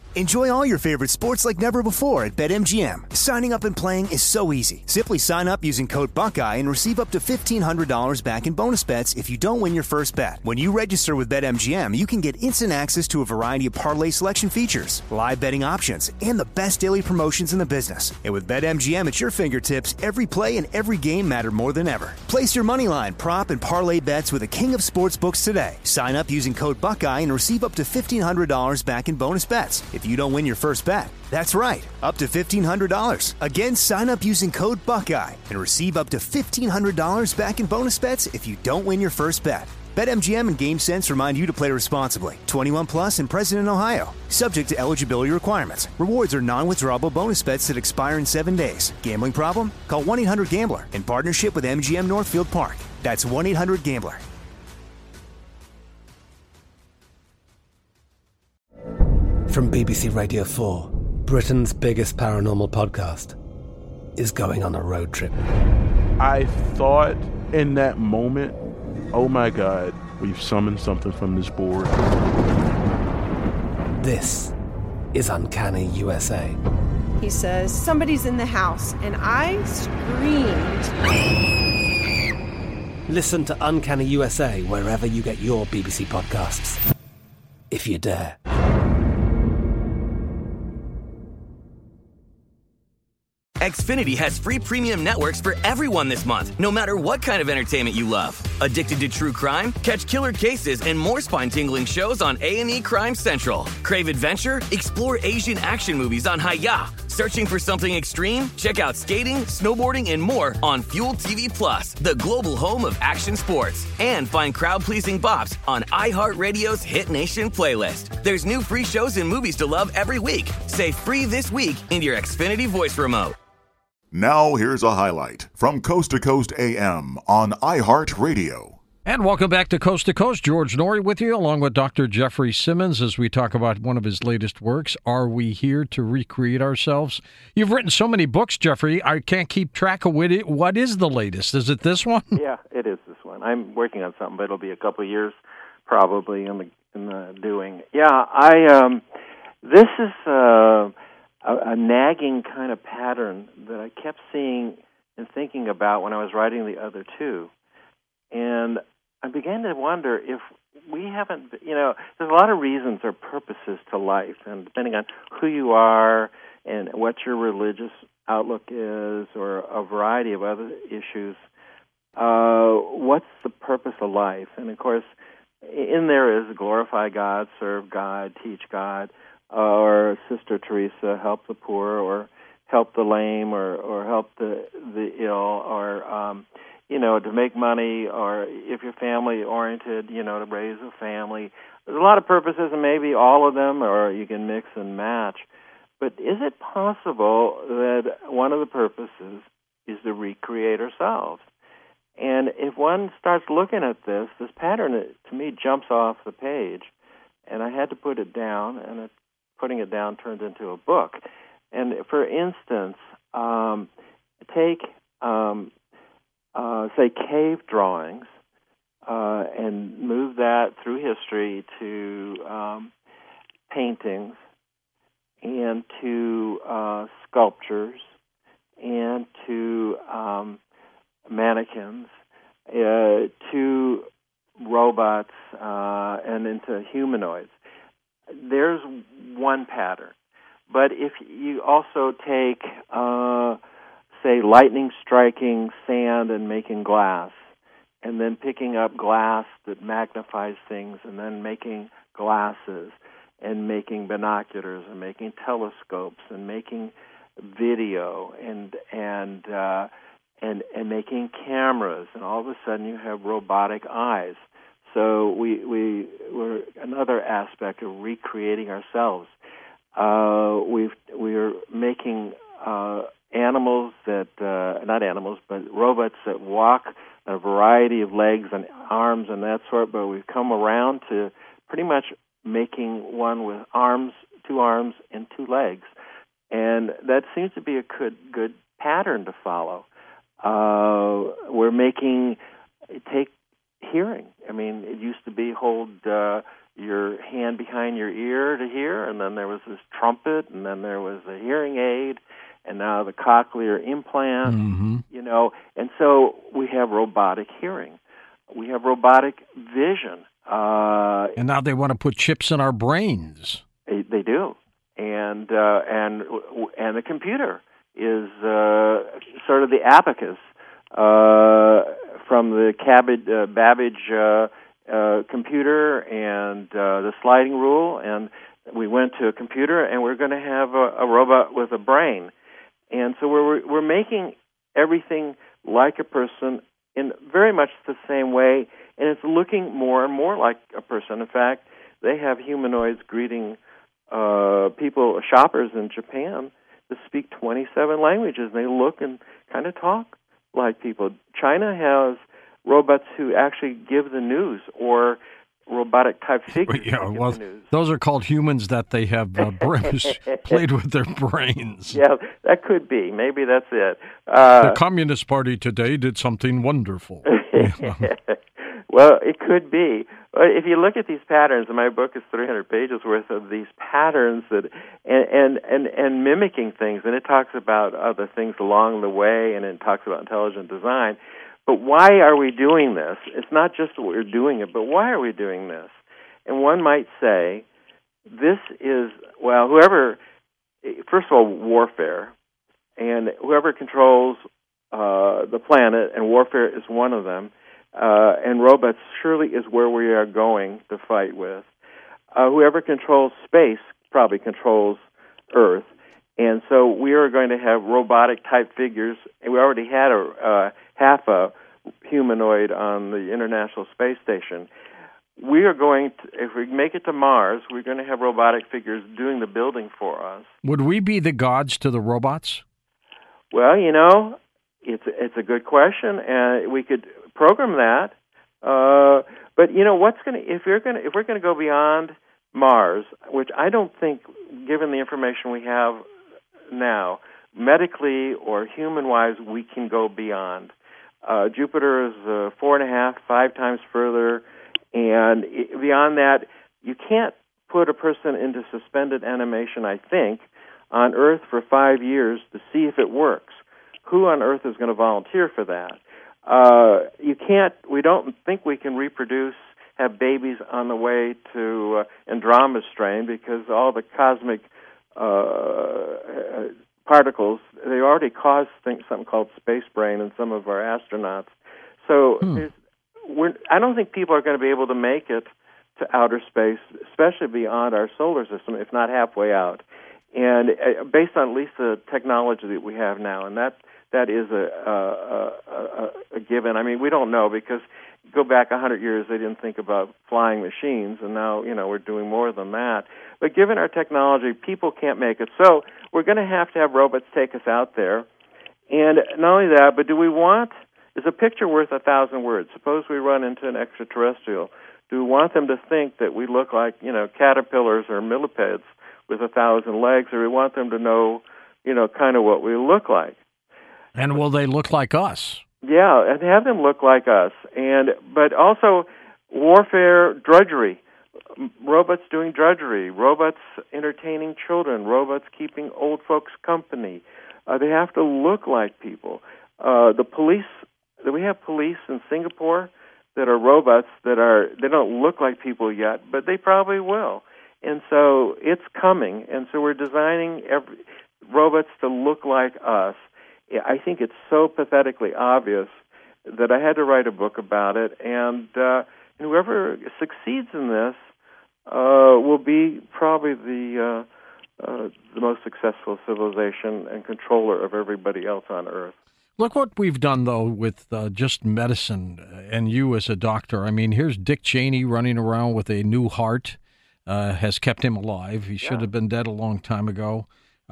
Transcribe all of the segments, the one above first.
Enjoy all your favorite sports like never before at BetMGM. Signing up and playing is so easy. Simply sign up using code Buckeye and receive up to $1,500 back in bonus bets if you don't win your first bet. When you register with BetMGM, you can get instant access to a variety of parlay selection features, live betting options, and the best daily promotions in the business. And with BetMGM at your fingertips, every play and every game matter more than ever. Place your moneyline, prop, and parlay bets with the king of sportsbooks today. Sign up using code Buckeye and receive up to $1,500 back in bonus bets if you don't win your first bet. That's right, up to $1,500. Again, sign up using code Buckeye and receive up to $1,500 back in bonus bets if you don't win your first bet. BetMGM and GameSense remind you to play responsibly. 21 plus and present in Ohio. Subject to eligibility requirements. Rewards are non-withdrawable bonus bets that expire in 7 days. Gambling problem? Call 1-800-GAMBLER in partnership with MGM Northfield Park. That's 1-800-GAMBLER. From BBC Radio 4, Britain's biggest paranormal podcast is going on a road trip. I thought in that moment, oh my God, we've summoned something from this board. This is Uncanny USA. He says, somebody's in the house, and I screamed. Listen to Uncanny USA wherever you get your BBC podcasts, if you dare. Xfinity has free premium networks for everyone this month, no matter what kind of entertainment you love. Addicted to true crime? Catch killer cases and more spine-tingling shows on A&E Crime Central. Crave adventure? Explore Asian action movies on Hayya. Searching for something extreme? Check out skating, snowboarding, and more on Fuel TV Plus, the global home of action sports. And find crowd-pleasing bops on iHeartRadio's Hit Nation playlist. There's new free shows and movies to love every week. Say free this week in your Xfinity voice remote. Now here's a highlight from Coast to Coast AM on iHeartRadio. And welcome back to Coast. George Noory with you, along with Dr. Jeffrey Simmons, as we talk about one of his latest works, Are We Here to Recreate Ourselves? You've written so many books, Jeffrey, I can't keep track of what is the latest. Is it this one? Yeah, it is this one. I'm working on something, but it'll be a couple of years probably in the doing. Yeah, this is a nagging kind of pattern that I kept seeing and thinking about when I was writing the other two. And I began to wonder if we haven't, there's a lot of reasons or purposes to life, and depending on who you are and what your religious outlook is or a variety of other issues, what's the purpose of life? And, of course, in there is glorify God, serve God, teach God, or Sister Teresa, help the poor, or help the lame, or help the ill, or to make money, or if you're family oriented, to raise a family. There's a lot of purposes, and maybe all of them, or you can mix and match. But is it possible that one of the purposes is to recreate ourselves? And if one starts looking at this pattern, to me, jumps off the page, and I had to put it down, and putting it down turned into a book. And for instance, take, say, cave drawings and move that through history to paintings and to sculptures and to mannequins, to robots and into humanoids. There's one pattern. But if you also take, say, lightning striking sand and making glass, and then picking up glass that magnifies things, and then making glasses, and making binoculars, and making telescopes, and making video, and making cameras, and all of a sudden you have robotic eyes. So we're another aspect of recreating ourselves. We're making animals that not animals, but robots that walk a variety of legs and arms and that sort. But we've come around to pretty much making one with arms, 2 arms, and 2 legs, and that seems to be a good pattern to follow. We're making take hearing. I mean, it used to be your hand behind your ear to hear, and then there was this trumpet, and then there was a hearing aid, and now the cochlear implant, and so we have robotic hearing. We have robotic vision. And now they want to put chips in our brains. They do. And the computer is sort of the abacus from the Babbage computer and the sliding rule, and we went to a computer, and we're going to have a robot with a brain. And so we're making everything like a person in very much the same way, and it's looking more and more like a person. In fact, they have humanoids greeting shoppers in Japan that speak 27 languages. They look and kind of talk like people. China has robots who actually give the news, or robotic-type figures that give the news. Those are called humans that they have played with their brains. Yeah, that could be. Maybe that's it. The Communist Party today did something wonderful. Well, it could be. If you look at these patterns, and my book is 300 pages worth of these patterns that and mimicking things, and it talks about other things along the way, and it talks about intelligent design. But why are we doing this? It's not just that we're doing it, but why are we doing this? And one might say, this is, first of all, warfare. And whoever controls the planet, and warfare is one of them, and robots surely is where we are going to fight with. Whoever controls space probably controls Earth. And so we are going to have robotic-type figures. And we already had half a humanoid on the International Space Station. We are going to, if we make it to Mars, we're going to have robotic figures doing the building for us. Would we be the gods to the robots? Well, it's a good question, and we could program that. But if we're going to go beyond Mars, which I don't think, given the information we have now, medically or human-wise, we can go beyond. Jupiter is 4.5, 5 times further, and beyond that, you can't put a person into suspended animation, I think, on Earth for 5 years to see if it works. Who on Earth is going to volunteer for that? We don't think we can reproduce, have babies on the way to Andromeda strain, because all the cosmic particles, they already cause something called space brain in some of our astronauts. So I don't think people are going to be able to make it to outer space, especially beyond our solar system, if not halfway out. And based on at least the technology that we have now, and that is a given. I mean, we don't know, because go back 100 years, they didn't think about flying machines, and now, we're doing more than that. But given our technology, people can't make it. So we're going to have robots take us out there. And not only that, but is a picture worth 1,000 words? Suppose we run into an extraterrestrial. Do we want them to think that we look like, caterpillars or millipedes with 1,000 legs, or we want them to know, kind of what we look like? And will they look like us? Yeah, and have them look like us. But also warfare, drudgery. Robots doing drudgery. Robots entertaining children. Robots keeping old folks company. They have to look like people. The police. We have police in Singapore that are robots they don't look like people yet, but they probably will. And so it's coming. And so we're designing robots to look like us. I think it's so pathetically obvious that I had to write a book about it, and whoever succeeds in this will be probably the most successful civilization and controller of everybody else on Earth. Look what we've done, though, with just medicine and you as a doctor. I mean, here's Dick Cheney running around with a new heart, has kept him alive. He should have been dead a long time ago.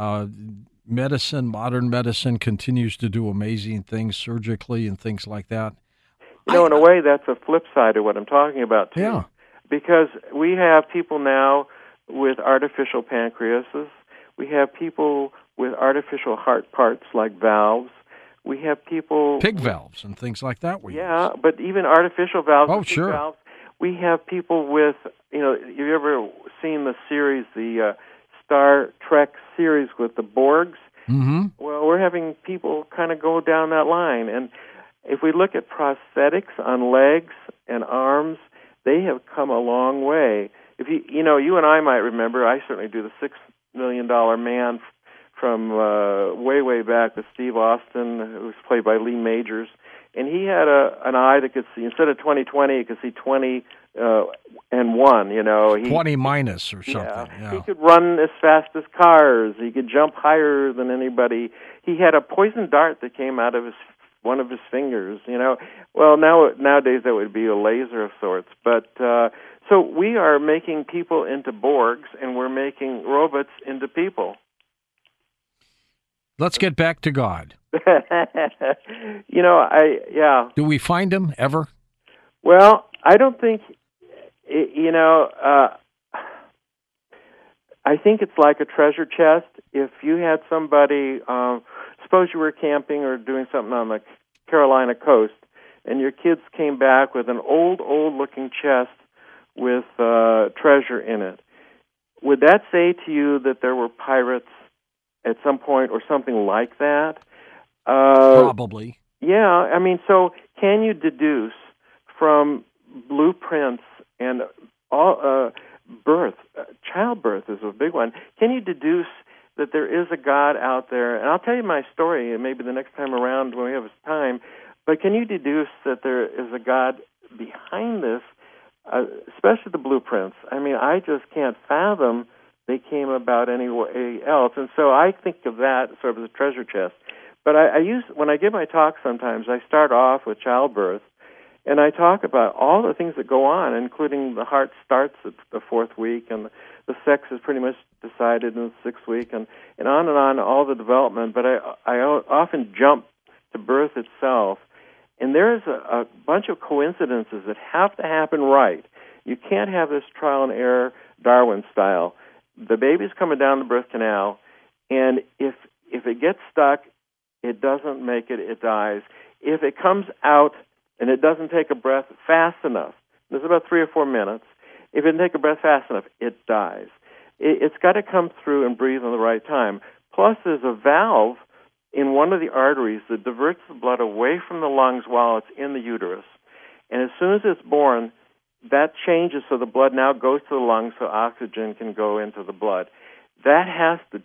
Modern medicine continues to do amazing things surgically and things like that. In a way, that's a flip side of what I'm talking about, too. Yeah. Because we have people now with artificial pancreases. We have people with artificial heart parts like valves. We have people... Pig valves and things like that. But even artificial valves. Oh, sure. Valves, We have people with, you've ever seen the series, the Star Trek series with the Borgs? Mm-hmm. Well, we're having people kind of go down that line. And if we look at prosthetics on legs and arms, they have come a long way. If you and I might remember, I certainly do, the $6 million Man from way, way back with Steve Austin, who was played by Lee Majors. And he had an eye that could see, instead of 20/20, he could see 20 and 1, 20 minus or something. Yeah. He could run as fast as cars. He could jump higher than anybody. He had a poison dart that came out of one of his fingers, Well, nowadays that would be a laser of sorts. But so we are making people into Borgs, and we're making robots into people. Let's get back to God. Do we find him ever? Well, I don't think, I think it's like a treasure chest. If you had somebody, suppose you were camping or doing something on the Carolina coast, and your kids came back with an old-looking chest with treasure in it, would that say to you that there were pirates at some point or something like that? Probably. Yeah, so can you deduce from blueprints and all childbirth is a big one. Can you deduce that there is a God out there? And I'll tell you my story maybe the next time around when we have time. But can you deduce that there is a God behind this, especially the blueprints? I just can't fathom they came about any way else. And so I think of that sort of as a treasure chest. But when I give my talks sometimes, I start off with childbirth, and I talk about all the things that go on, including the heart starts at the 4th week, and the sex is pretty much decided in the 6th week, and on, all the development. But I often jump to birth itself, and there's a bunch of coincidences that have to happen right. You can't have this trial and error Darwin style. The baby's coming down the birth canal, and if it gets stuck, it doesn't make it, it dies. If it comes out and it doesn't take a breath fast enough, this is about 3 or 4 minutes, if it doesn't take a breath fast enough, it dies. It's got to come through and breathe on the right time. Plus, there's a valve in one of the arteries that diverts the blood away from the lungs while it's in the uterus. And as soon as it's born, that changes so the blood now goes to the lungs so oxygen can go into the blood. That has to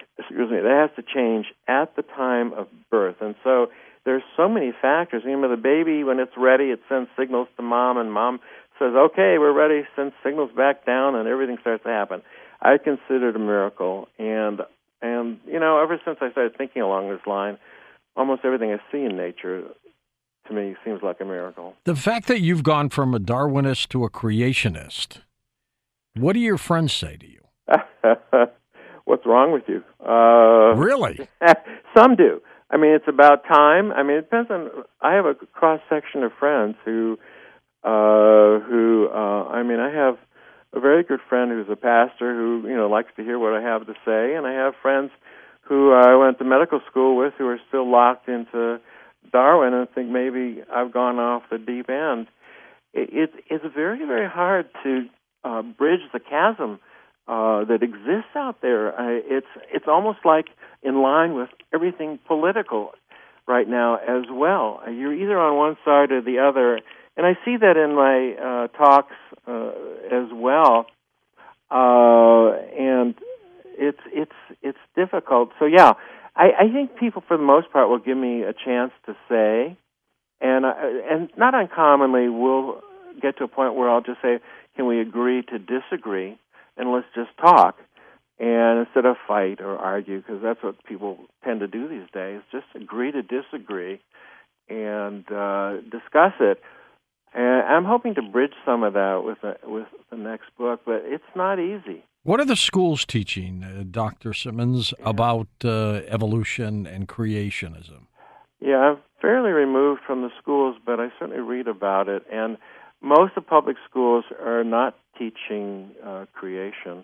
change at the time of birth. And so there's so many factors. The baby, when it's ready, it sends signals to mom, and mom says, okay, we're ready, sends signals back down, and everything starts to happen. I consider it a miracle. And ever since I started thinking along this line, almost everything I see in nature, to me, seems like a miracle. The fact that you've gone from a Darwinist to a creationist, what do your friends say to you? What's wrong with you? Really? Some do. It's about time. It depends on. I have a cross section of friends who. I have a very good friend who's a pastor who likes to hear what I have to say, and I have friends who I went to medical school with who are still locked into Darwin and think maybe I've gone off the deep end. It's very, very hard to bridge the chasm that exists out there. It's almost like in line with everything political right now as well. You're either on one side or the other, and I see that in my talks as well. And it's difficult. So yeah, I think people for the most part will give me a chance to say, and not uncommonly we'll get to a point where I'll just say, can we agree to disagree, and let's just talk, and instead of fight or argue, because that's what people tend to do these days, just agree to disagree and discuss it. And I'm hoping to bridge some of that with the next book, but it's not easy. What are the schools teaching, Dr. Simmons, about evolution and creationism? Yeah, I'm fairly removed from the schools, but I certainly read about it. And most of public schools are not teaching creation.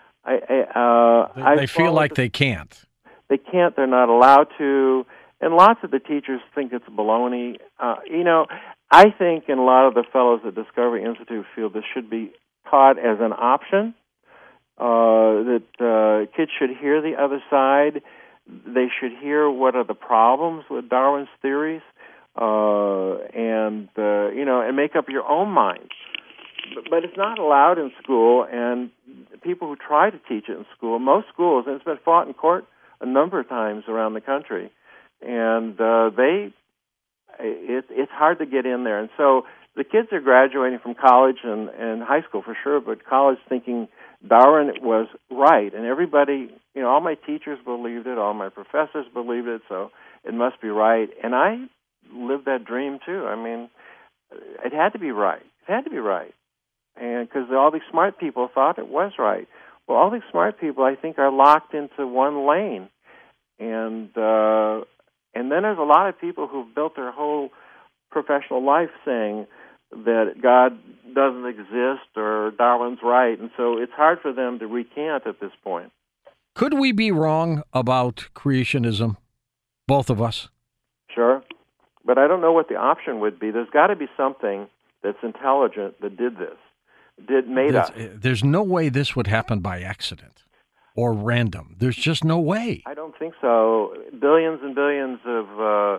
They feel like they can't. They can't. They're not allowed to. And lots of the teachers think it's baloney. I think in a lot of the fellows at Discovery Institute feel this should be taught as an option, that kids should hear the other side. They should hear what are the problems with Darwin's theories, and make up your own mind. But it's not allowed in school, and people who try to teach it in school, most schools, and it's been fought in court a number of times around the country, and it's hard to get in there. And so the kids are graduating from college and high school for sure, but college thinking Darwin was right, and everybody, all my teachers believed it, all my professors believed it, so it must be right. And I lived that dream too. I mean, it had to be right. It had to be right. And because all these smart people thought it was right. Well, all these smart people, I think, are locked into one lane. And then there's a lot of people who've built their whole professional life saying that God doesn't exist or Darwin's right. And so it's hard for them to recant at this point. Could we be wrong about creationism, both of us? Sure. But I don't know what the option would be. There's got to be something that's intelligent that did this, made us. There's no way this would happen by accident or random. There's just no way. I don't think so. Billions and billions of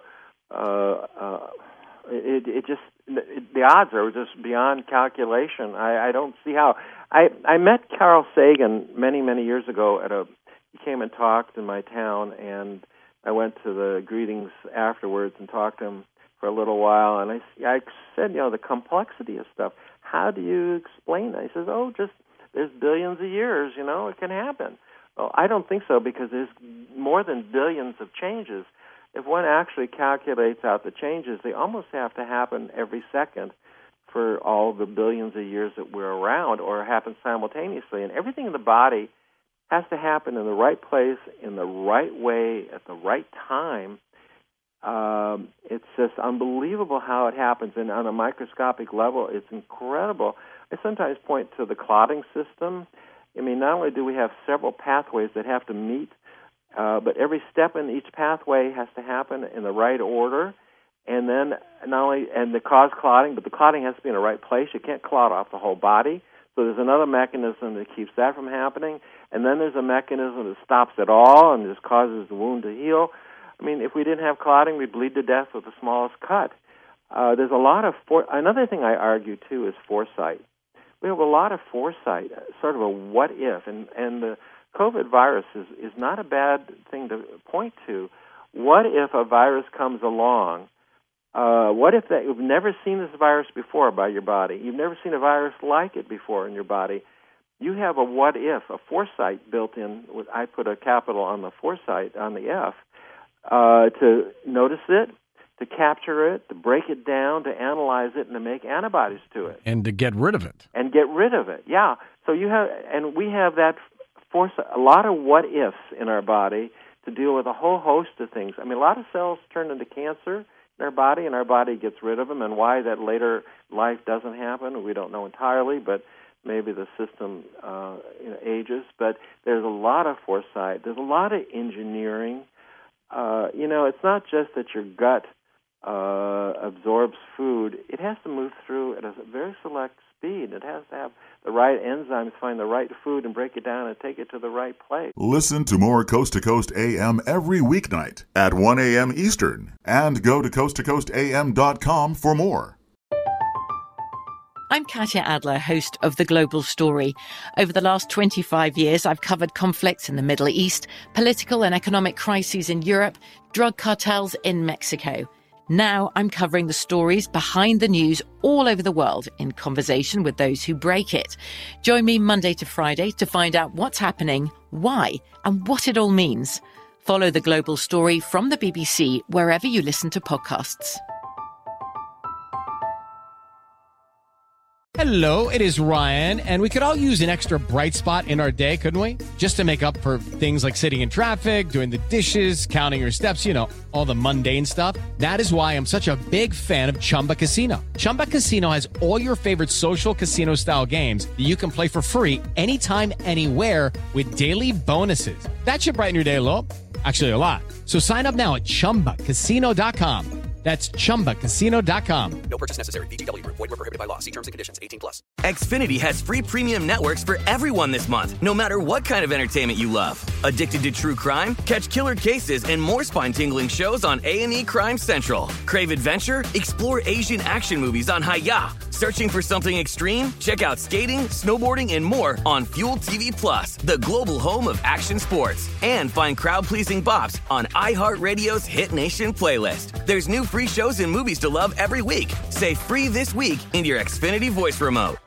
the odds are just beyond calculation. I don't see how. I met Carl Sagan many, many years ago he came and talked in my town, and I went to the greetings afterwards and talked to him for a little while, and I said, the complexity of stuff, how do you explain that? He says, there's billions of years, it can happen. Well, I don't think so, because there's more than billions of changes. If one actually calculates out the changes, they almost have to happen every second for all the billions of years that we're around, or happen simultaneously. And everything in the body has to happen in the right place, in the right way, at the right time. It's just unbelievable how it happens, and on a microscopic level, it's incredible. I sometimes point to the clotting system. I mean, not only do we have several pathways that have to meet, but every step in each pathway has to happen in the right order, and then to cause clotting, but the clotting has to be in the right place. You can't clot off the whole body. So there's another mechanism that keeps that from happening, and then there's a mechanism that stops it all and just causes the wound to heal. I mean, if we didn't have clotting, we'd bleed to death with the smallest cut. There's a lot of another thing I argue too is foresight. We have a lot of foresight, sort of a what if, and the COVID virus is not a bad thing to point to. What if a virus comes along? What if you've never seen this virus before by your body? You've never seen a virus like it before in your body. You have a what if, a foresight built in. I put a capital on the foresight, on the F, to notice it, to capture it, to break it down, to analyze it, and to make antibodies to it. And to get rid of it. Yeah. So we have that foresight, a lot of what ifs in our body to deal with a whole host of things. I mean, a lot of cells turn into cancer in our body, and our body gets rid of them, and why that later life doesn't happen, we don't know entirely, but maybe the system ages. But there's a lot of foresight. There's a lot of engineering. It's not just that your gut absorbs food. It has to move through at a very select speed. It has to have the right enzymes, find the right food, and break it down and take it to the right place. Listen to more Coast to Coast AM every weeknight at 1 a.m. Eastern, and go to coasttocoastam.com for more. I'm Katya Adler, host of The Global Story. Over the last 25 years, I've covered conflicts in the Middle East, political and economic crises in Europe, drug cartels in Mexico. Now I'm covering the stories behind the news all over the world in conversation with those who break it. Join me Monday to Friday to find out what's happening, why, and what it all means. Follow The Global Story from the BBC wherever you listen to podcasts. Hello, it is Ryan, and we could all use an extra bright spot in our day, couldn't we? Just to make up for things like sitting in traffic, doing the dishes, counting your steps, all the mundane stuff. That is why I'm such a big fan of Chumba Casino. Chumba Casino has all your favorite social casino-style games that you can play for free anytime, anywhere with daily bonuses. That should brighten your day a little. Actually, a lot. So sign up now at ChumbaCasino.com. That's ChumbaCasino.com. No purchase necessary. VGW Group. Void where prohibited by law. See terms and conditions. 18+. Xfinity has free premium networks for everyone this month, no matter what kind of entertainment you love. Addicted to true crime? Catch killer cases and more spine-tingling shows on A&E Crime Central. Crave adventure? Explore Asian action movies on Hi-YAH. Searching for something extreme? Check out skating, snowboarding, and more on Fuel TV Plus, the global home of action sports. And find crowd-pleasing bops on iHeartRadio's Hit Nation playlist. There's new free shows and movies to love every week. Say free this week in your Xfinity voice remote.